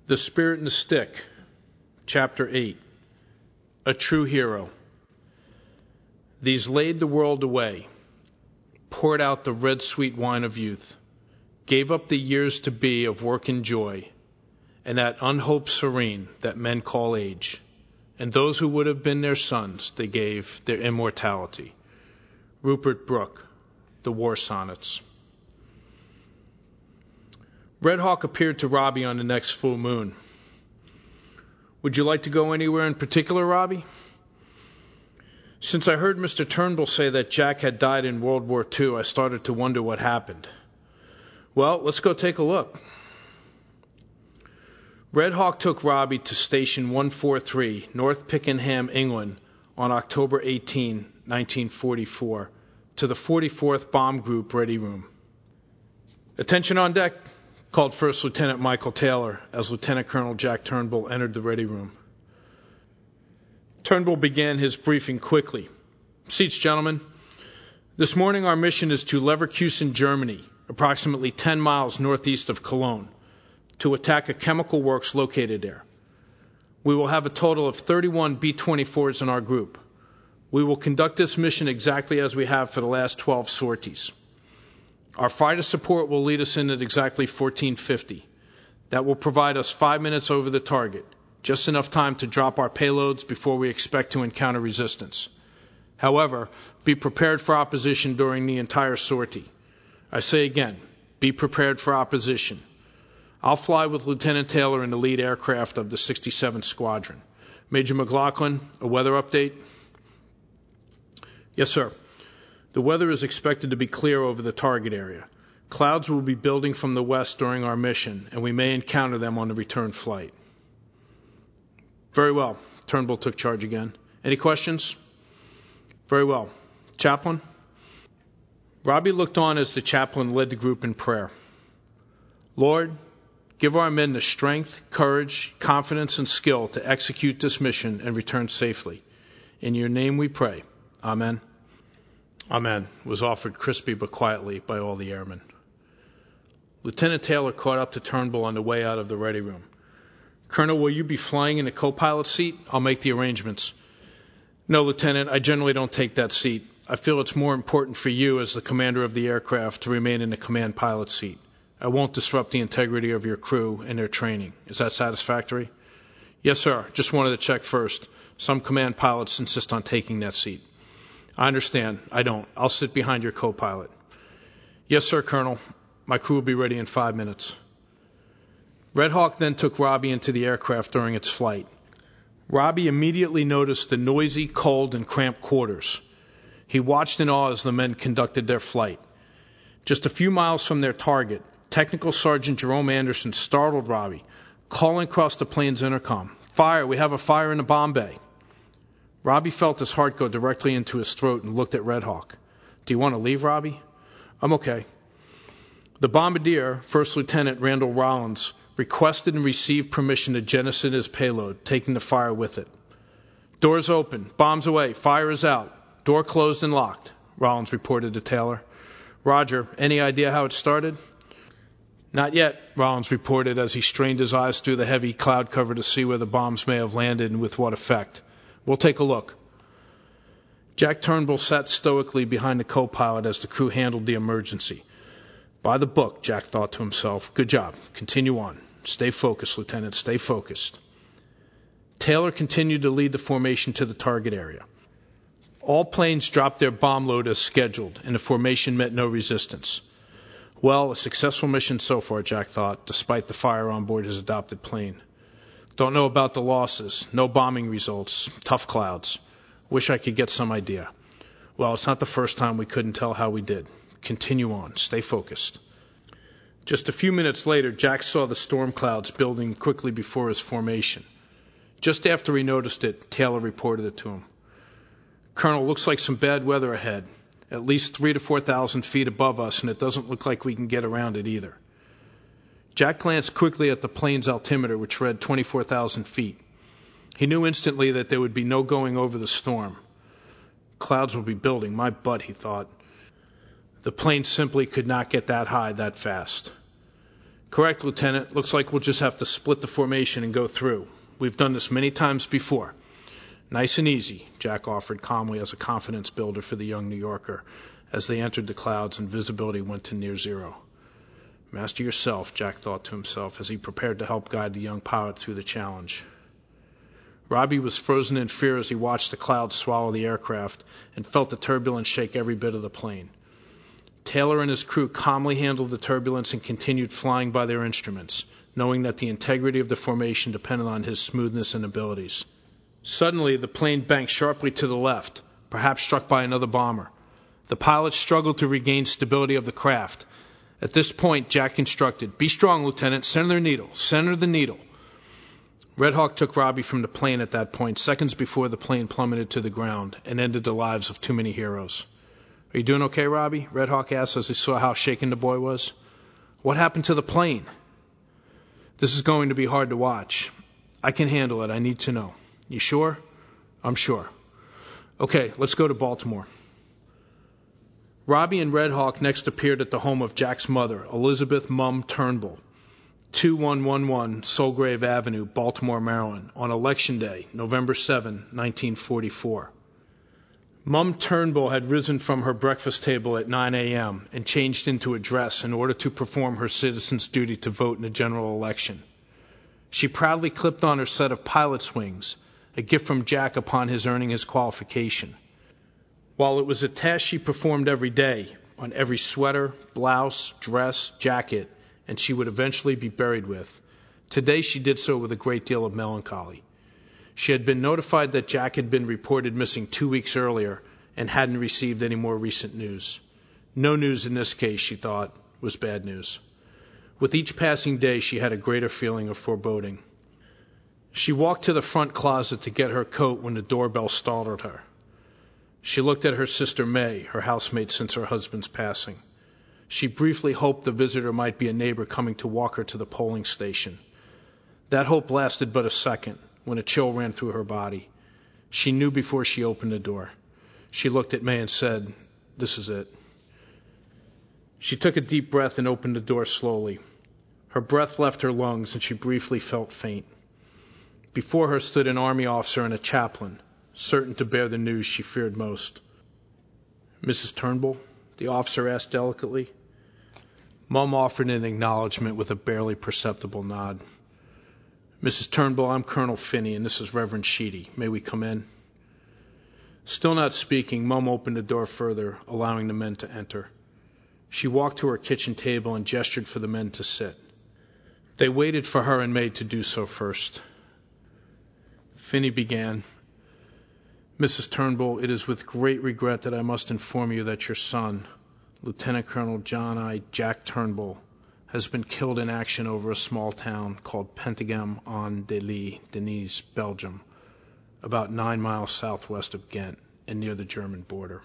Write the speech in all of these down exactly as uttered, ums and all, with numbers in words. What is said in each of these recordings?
The Spirit and the Stick, Chapter eight, A True Hero. These laid the world away, poured out the red sweet wine of youth, gave up the years to be of work and joy, and that unhoped serene that men call age, and those who would have been their sons they gave their immortality. Rupert Brooke, The War Sonnets. Red Hawk appeared to Robbie on the next full moon. Would you like to go anywhere in particular, Robbie? Since I heard Mister Turnbull say that Jack had died in World War Two, I started to wonder what happened. Well, let's go take a look. Red Hawk took Robbie to Station one forty-three, North Pickenham, England, on October eighteenth, nineteen forty-four, to the forty-fourth Bomb Group Ready Room. Attention on deck, called First Lieutenant Michael Taylor as Lieutenant Colonel Jack Turnbull entered the ready room. Turnbull began his briefing quickly. Seats, gentlemen. This morning our mission is to Leverkusen, Germany, approximately ten miles northeast of Cologne, to attack a chemical works located there. We will have a total of thirty-one B twenty-fours in our group. We will conduct this mission exactly as we have for the last twelve sorties. Our fighter support will lead us in at exactly fourteen fifty. That will provide us five minutes over the target, just enough time to drop our payloads before we expect to encounter resistance. However, be prepared for opposition during the entire sortie. I say again, be prepared for opposition. I'll fly with Lieutenant Taylor in the lead aircraft of the sixty-seventh Squadron. Major McLaughlin, a weather update? Yes, sir. The weather is expected to be clear over the target area. Clouds will be building from the west during our mission, and we may encounter them on the return flight. Very well. Turnbull took charge again. Any questions? Very well. Chaplain? Robbie looked on as the chaplain led the group in prayer. Lord, give our men the strength, courage, confidence, and skill to execute this mission and return safely. In your name we pray. Amen. Amen, was offered crisply but quietly by all the airmen. Lieutenant Taylor caught up to Turnbull on the way out of the ready room. Colonel, will you be flying in the co-pilot seat? I'll make the arrangements. No, Lieutenant, I generally don't take that seat. I feel it's more important for you as the commander of the aircraft to remain in the command pilot seat. I won't disrupt the integrity of your crew and their training. Is that satisfactory? Yes, sir. Just wanted to check first. Some command pilots insist on taking that seat. I understand. I don't. I'll sit behind your co-pilot. Yes, sir, Colonel. My crew will be ready in five minutes. Red Hawk then took Robbie into the aircraft during its flight. Robbie immediately noticed the noisy, cold, and cramped quarters. He watched in awe as the men conducted their flight. Just a few miles from their target, Technical Sergeant Jerome Anderson startled Robbie, calling across the plane's intercom, "Fire! We have a fire in the bomb bay." Robbie felt his heart go directly into his throat and looked at Red Hawk. Do you want to leave, Robbie? I'm okay. The bombardier, First Lieutenant Randall Rollins, requested and received permission to jettison his payload, taking the fire with it. Doors open, bombs away, fire is out. Door closed and locked, Rollins reported to Taylor. Roger, any idea how it started? Not yet, Rollins reported as he strained his eyes through the heavy cloud cover to see where the bombs may have landed and with what effect. We'll take a look. Jack Turnbull sat stoically behind the co-pilot as the crew handled the emergency. By the book, Jack thought to himself. Good job. Continue on. Stay focused, Lieutenant. Stay focused. Taylor continued to lead the formation to the target area. All planes dropped their bomb load as scheduled, and the formation met no resistance. Well, a successful mission so far, Jack thought, despite the fire on board his adopted plane. Don't know about the losses. No bombing results. Tough clouds. Wish I could get some idea. Well, it's not the first time we couldn't tell how we did. Continue on. Stay focused. Just a few minutes later, Jack saw the storm clouds building quickly before his formation. Just after he noticed it, Taylor reported it to him. Colonel, looks like some bad weather ahead. At least three to four thousand feet above us, and it doesn't look like we can get around it either. Jack glanced quickly at the plane's altimeter, which read twenty-four thousand feet. He knew instantly that there would be no going over the storm. Clouds will be building, my butt, he thought. The plane simply could not get that high that fast. Correct, Lieutenant. Looks like we'll just have to split the formation and go through. We've done this many times before. Nice and easy, Jack offered calmly as a confidence builder for the young New Yorker as they entered the clouds and visibility went to near zero. Master yourself, Jack thought to himself as he prepared to help guide the young pilot through the challenge. Robbie was frozen in fear as he watched the clouds swallow the aircraft and felt the turbulence shake every bit of the plane. Taylor and his crew calmly handled the turbulence and continued flying by their instruments, knowing that the integrity of the formation depended on his smoothness and abilities. Suddenly, the plane banked sharply to the left, perhaps struck by another bomber. The pilots struggled to regain stability of the craft. At this point, Jack instructed, "Be strong, Lieutenant. Center the needle. Center the needle." Red Hawk took Robbie from the plane at that point, seconds before the plane plummeted to the ground and ended the lives of too many heroes. "Are you doing okay, Robbie?" Red Hawk asked as he saw how shaken the boy was. "What happened to the plane?" "This is going to be hard to watch. I can handle it. I need to know." "You sure?" "I'm sure." "Okay, let's go to Baltimore." Robbie and Red Hawk next appeared at the home of Jack's mother, Elizabeth Mum Turnbull, two one one one Soulgrave Avenue, Baltimore, Maryland, on Election Day, November seventh, nineteen forty-four. Mum Turnbull had risen from her breakfast table at nine a.m. and changed into a dress in order to perform her citizen's duty to vote in a general election. She proudly clipped on her set of pilot's wings, a gift from Jack upon his earning his qualification. While it was a task she performed every day, on every sweater, blouse, dress, jacket, and she would eventually be buried with, today she did so with a great deal of melancholy. She had been notified that Jack had been reported missing two weeks earlier and hadn't received any more recent news. No news in this case, she thought, was bad news. With each passing day, she had a greater feeling of foreboding. She walked to the front closet to get her coat when the doorbell startled her. She looked at her sister May, her housemate since her husband's passing. She briefly hoped the visitor might be a neighbor coming to walk her to the polling station. That hope lasted but a second, when a chill ran through her body. She knew before she opened the door. She looked at May and said, "This is it." She took a deep breath and opened the door slowly. Her breath left her lungs and she briefly felt faint. Before her stood an army officer and a chaplain, certain to bear the news she feared most. "Missus Turnbull?" the officer asked delicately. Mum offered an acknowledgement with a barely perceptible nod. "Missus Turnbull, I'm Colonel Finney, and this is Reverend Sheedy. May we come in?" Still not speaking, Mum opened the door further, allowing the men to enter. She walked to her kitchen table and gestured for the men to sit. They waited for her and May to do so first. Finney began, "Missus Turnbull, it is with great regret that I must inform you that your son, Lieutenant Colonel John I. Jack Turnbull, has been killed in action over a small town called Penteghem-on-Dely, Denis, Belgium, about nine miles southwest of Ghent and near the German border."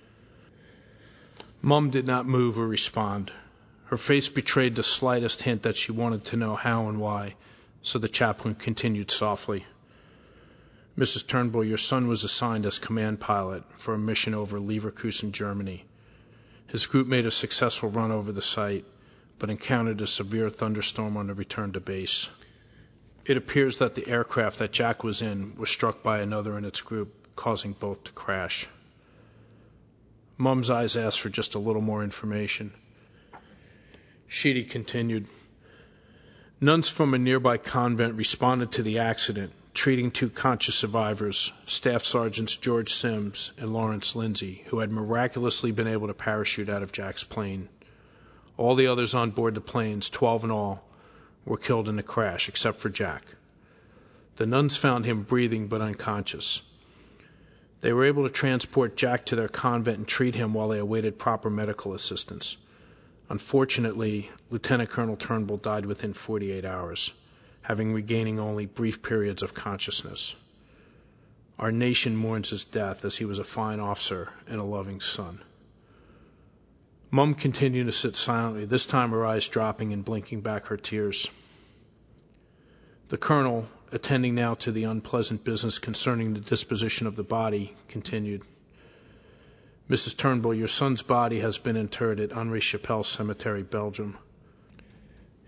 Mum did not move or respond. Her face betrayed the slightest hint that she wanted to know how and why, so the chaplain continued softly. "Missus Turnbull, your son was assigned as command pilot for a mission over Leverkusen, Germany. His group made a successful run over the site, but encountered a severe thunderstorm on the return to base. It appears that the aircraft that Jack was in was struck by another in its group, causing both to crash." Mum's eyes asked for just a little more information. Sheedy continued, "Nuns from a nearby convent responded to the accident, treating two conscious survivors, Staff Sergeants George Sims and Lawrence Lindsay, who had miraculously been able to parachute out of Jack's plane. All the others on board the planes, twelve in all, were killed in the crash, except for Jack. The nuns found him breathing but unconscious. They were able to transport Jack to their convent and treat him while they awaited proper medical assistance. Unfortunately, Lieutenant Colonel Turnbull died within forty-eight hours, having regaining only brief periods of consciousness. Our nation mourns his death, as he was a fine officer and a loving son." Mum continued to sit silently, this time her eyes dropping and blinking back her tears. The colonel, attending now to the unpleasant business concerning the disposition of the body, continued, "Missus Turnbull, your son's body has been interred at Henri Chapelle Cemetery, Belgium.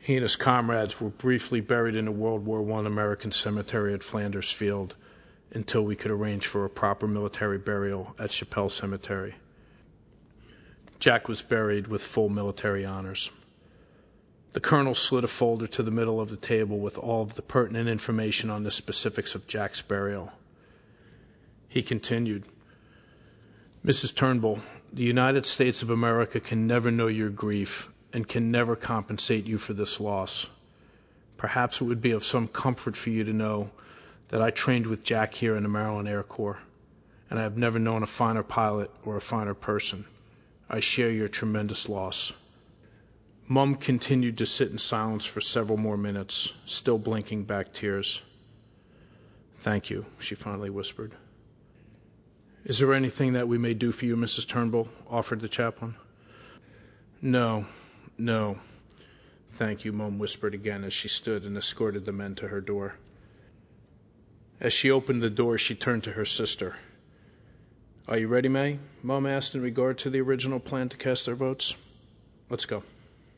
He and his comrades were briefly buried in a World War One American cemetery at Flanders Field until we could arrange for a proper military burial at Chappelle Cemetery. Jack was buried with full military honors. The colonel slid a folder to the middle of the table with all of the pertinent information on the specifics of Jack's burial. He continued, Missus Turnbull, the United States of America can never know your grief and can never compensate you for this loss. Perhaps it would be of some comfort for you to know that I trained with Jack here in the Maryland Air Corps, and I have never known a finer pilot or a finer person. I share your tremendous loss. Mum continued to sit in silence for several more minutes, still blinking back tears. Thank you, she finally whispered. Is there anything that we may do for you, Missus Turnbull? Offered the chaplain. No, no. Thank you, Mum whispered again as she stood and escorted the men to her door. As she opened the door, she turned to her sister. Are you ready, May? Mum asked in regard to the original plan to cast their votes. Let's go.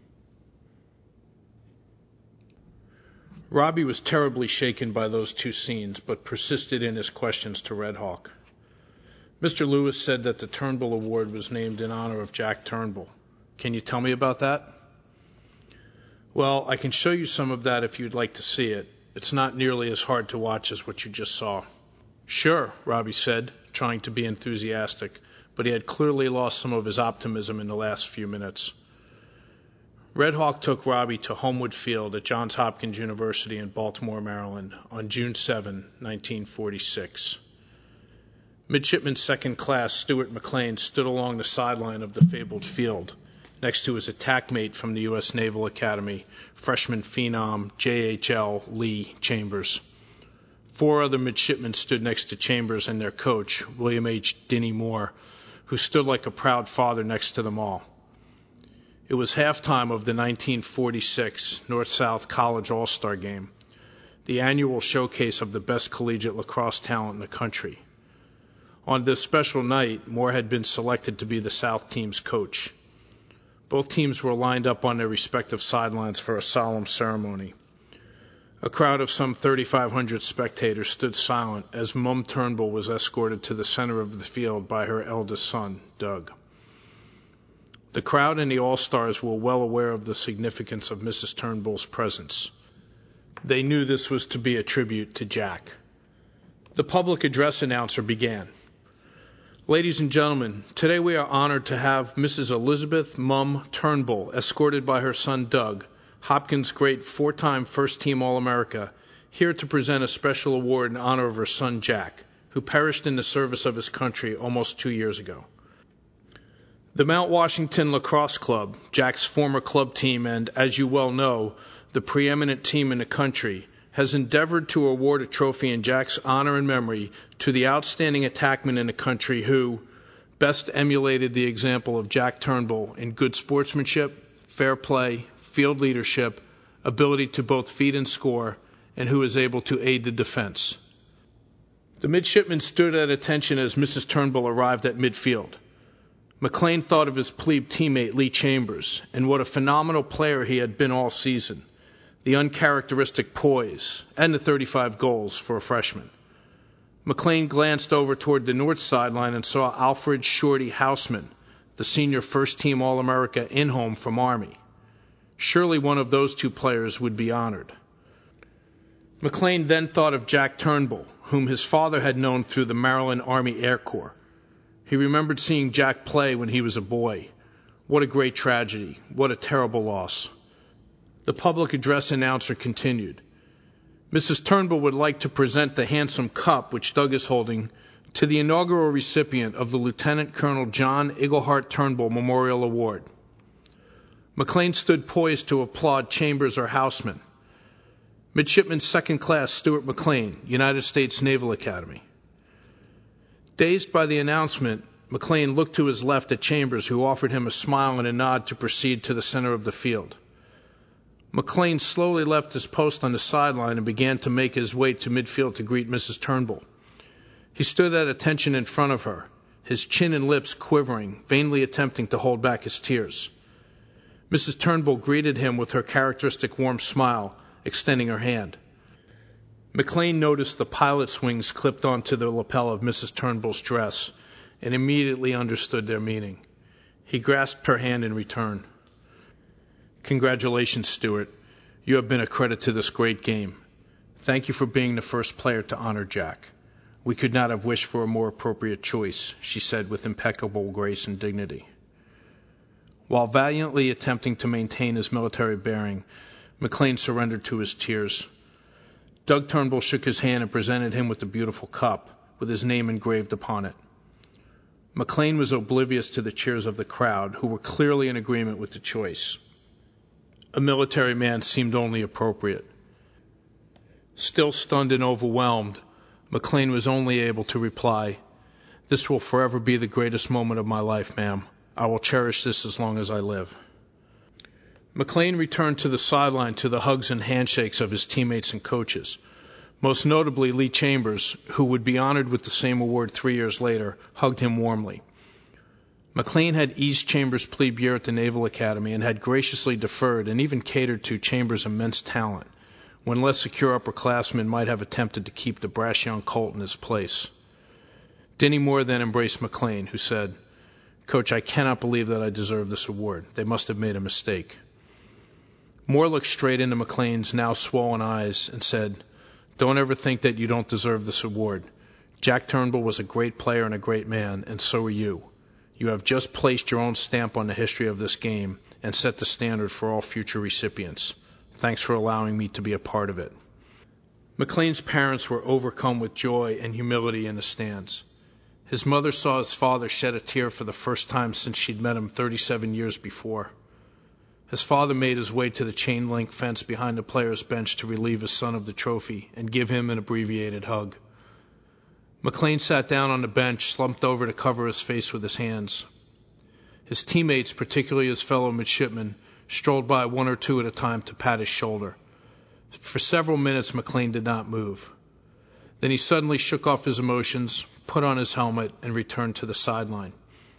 Robbie was terribly shaken by those two scenes, but persisted in his questions to Red Hawk. Mister Lewis said that the Turnbull Award was named in honor of Jack Turnbull. Can you tell me about that? Well, I can show you some of that if you'd like to see it. It's not nearly as hard to watch as what you just saw. Sure, Robbie said, trying to be enthusiastic, but he had clearly lost some of his optimism in the last few minutes. Red Hawk took Robbie to Homewood Field at Johns Hopkins University in Baltimore, Maryland, on June seventh, nineteen forty-six. Midshipman Second Class Stuart McLean stood along the sideline of the fabled field, next to his attack mate from the U S Naval Academy, freshman phenom J H L Lee Chambers. Four other midshipmen stood next to Chambers and their coach, William H. Dinny Moore, who stood like a proud father next to them all. It was halftime of the nineteen forty-six North-South College All-Star Game, the annual showcase of the best collegiate lacrosse talent in the country. On this special night, Moore had been selected to be the South team's coach. Both teams were lined up on their respective sidelines for a solemn ceremony. A crowd of some thirty-five hundred spectators stood silent as Mum Turnbull was escorted to the center of the field by her eldest son, Doug. The crowd and the All-Stars were well aware of the significance of Missus Turnbull's presence. They knew this was to be a tribute to Jack. The public address announcer began. Ladies and gentlemen, today we are honored to have Missus Elizabeth Mum Turnbull, escorted by her son Doug, Hopkins' great four-time first-team All-America, here to present a special award in honor of her son Jack, who perished in the service of his country almost two years ago. The Mount Washington Lacrosse Club, Jack's former club team and, as you well know, the preeminent team in the country, has endeavored to award a trophy in Jack's honor and memory to the outstanding attackman in the country who best emulated the example of Jack Turnbull in good sportsmanship, fair play, field leadership, ability to both feed and score, and who is able to aid the defense. The midshipmen stood at attention as Missus Turnbull arrived at midfield. McLean thought of his plebe teammate Lee Chambers and what a phenomenal player he had been all season, the uncharacteristic poise, and the thirty-five goals for a freshman. McLean glanced over toward the north sideline and saw Alfred Shorty Houseman, the senior first-team All-America in-home from Army. Surely one of those two players would be honored. McLean then thought of Jack Turnbull, whom his father had known through the Maryland Army Air Corps. He remembered seeing Jack play when he was a boy. What a great tragedy. What a terrible loss. The public address announcer continued. Missus Turnbull would like to present the handsome cup, which Doug is holding, to the inaugural recipient of the Lieutenant Colonel John Iglehart Turnbull Memorial Award. McLean stood poised to applaud Chambers or Houseman. Midshipman Second Class Stuart McLean, United States Naval Academy. Dazed by the announcement, McLean looked to his left at Chambers, who offered him a smile and a nod to proceed to the center of the field. McLean slowly left his post on the sideline and began to make his way to midfield to greet Missus Turnbull. He stood at attention in front of her, his chin and lips quivering, vainly attempting to hold back his tears. Missus Turnbull greeted him with her characteristic warm smile, extending her hand. McLean noticed the pilot's wings clipped onto the lapel of Missus Turnbull's dress and immediately understood their meaning. He grasped her hand in return. Congratulations, Stuart. You have been a credit to this great game. Thank you for being the first player to honor Jack. We could not have wished for a more appropriate choice, she said with impeccable grace and dignity. While valiantly attempting to maintain his military bearing, McLean surrendered to his tears. Doug Turnbull shook his hand and presented him with the beautiful cup, with his name engraved upon it. McLean was oblivious to the cheers of the crowd, who were clearly in agreement with the choice. A military man seemed only appropriate. Still stunned and overwhelmed, McLean was only able to reply, "This will forever be the greatest moment of my life, ma'am. I will cherish this as long as I live." McLean returned to the sideline to the hugs and handshakes of his teammates and coaches. Most notably, Lee Chambers, who would be honored with the same award three years later, hugged him warmly. McLean had eased Chambers' plebe year at the Naval Academy and had graciously deferred and even catered to Chambers' immense talent, when less secure upperclassmen might have attempted to keep the brash young colt in his place. Denny Moore then embraced McLean, who said, "Coach, I cannot believe that I deserve this award. They must have made a mistake." Moore looked straight into McLean's now swollen eyes and said, "Don't ever think that you don't deserve this award. Jack Turnbull was a great player and a great man, and so are you. You have just placed your own stamp on the history of this game and set the standard for all future recipients. Thanks for allowing me to be a part of it." McLean's parents were overcome with joy and humility in the stands. His mother saw his father shed a tear for the first time since she'd met him thirty-seven years before. His father made his way to the chain-link fence behind the player's bench to relieve his son of the trophy and give him an abbreviated hug. McLean sat down on the bench, slumped over to cover his face with his hands. His teammates, particularly his fellow midshipmen, strolled by one or two at a time to pat his shoulder. For several minutes, McLean did not move. Then he suddenly shook off his emotions, put on his helmet, and returned to the sideline.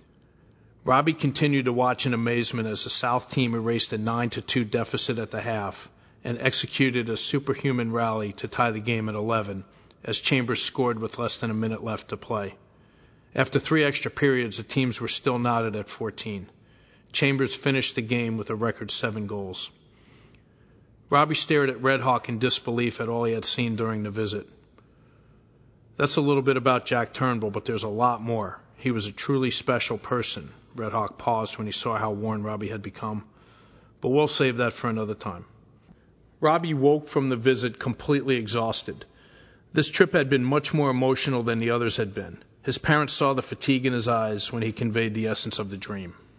Robbie continued to watch in amazement as the South team erased a nine to two deficit at the half and executed a superhuman rally to tie the game at eleven, as Chambers scored with less than a minute left to play. After three extra periods, the teams were still knotted at fourteen. Chambers finished the game with a record seven goals. Robbie stared at Red Hawk in disbelief at all he had seen during the visit. "That's a little bit about Jack Turnbull, but there's a lot more. He was a truly special person." Red Hawk paused when he saw how worn Robbie had become. "But we'll save that for another time." Robbie woke from the visit completely exhausted. This trip had been much more emotional than the others had been. His parents saw the fatigue in his eyes when he conveyed the essence of the dream.